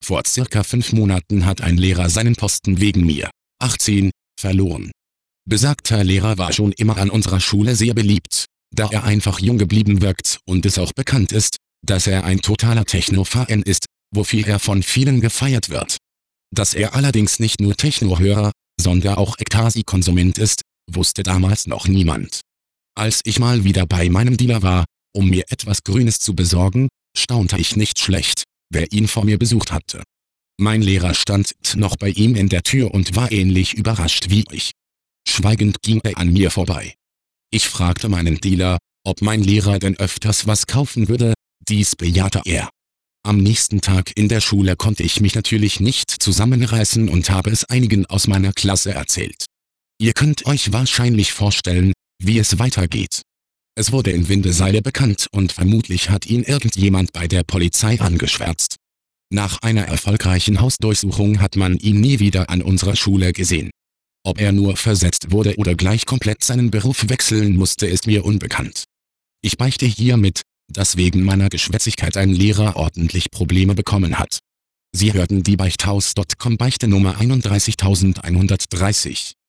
Vor circa 5 Monaten hat ein Lehrer seinen Posten wegen mir, 18, verloren. Besagter Lehrer war schon immer an unserer Schule sehr beliebt, da er einfach jung geblieben wirkt und es auch bekannt ist, dass er ein totaler Techno-Fan ist, wofür er von vielen gefeiert wird. Dass er allerdings nicht nur Techno-Hörer, sondern auch Ecstasy-Konsument ist, wusste damals noch niemand. Als ich mal wieder bei meinem Dealer war, um mir etwas Grünes zu besorgen, staunte ich nicht schlecht, wer ihn vor mir besucht hatte. Mein Lehrer stand noch bei ihm in der Tür und war ähnlich überrascht wie ich. Schweigend ging er an mir vorbei. Ich fragte meinen Dealer, ob mein Lehrer denn öfters was kaufen würde, dies bejahte er. Am nächsten Tag in der Schule konnte ich mich natürlich nicht zusammenreißen und habe es einigen aus meiner Klasse erzählt. Ihr könnt euch wahrscheinlich vorstellen, wie es weitergeht. Es wurde in Windeseile bekannt und vermutlich hat ihn irgendjemand bei der Polizei angeschwärzt. Nach einer erfolgreichen Hausdurchsuchung hat man ihn nie wieder an unserer Schule gesehen. Ob er nur versetzt wurde oder gleich komplett seinen Beruf wechseln musste, ist mir unbekannt. Ich beichte hiermit, dass wegen meiner Geschwätzigkeit ein Lehrer ordentlich Probleme bekommen hat. Sie hörten die Beichthaus.com Beichte Nummer 31130.